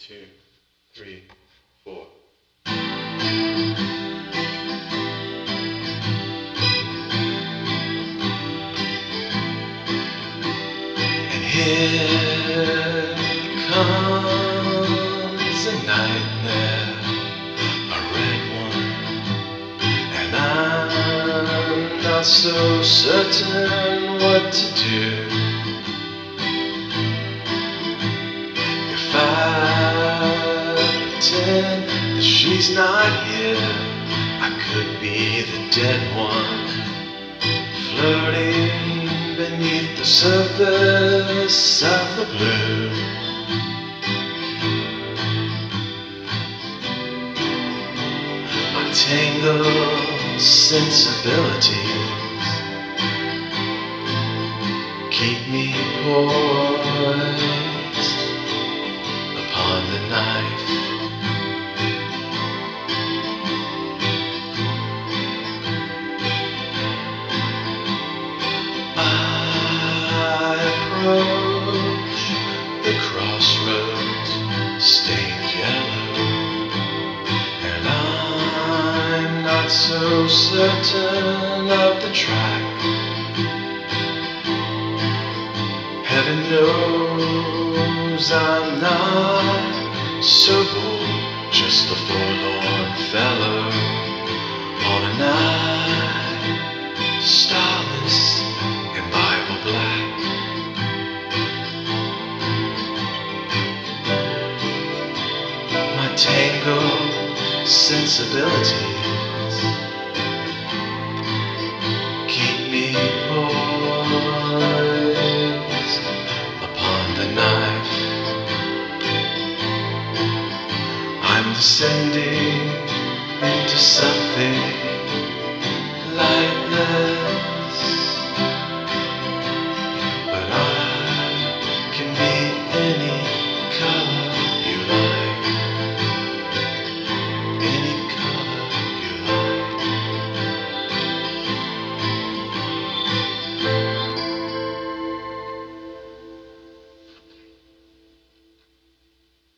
2, 3, 4. And here comes a nightmare, a red one, and I'm not so certain what to do. If I pretend that she's not here, I could be the dead one, floating beneath the surface of the blue. My tangled sensibilities keep me poised upon the knife. I approach the crossroads stained yellow, and I'm not so certain of the track. Heaven knows I'm not so bold, just a forlorn fellow on a night starless and Bible black. My tangled sensibilities keep me poised upon the knife. I'm descending into some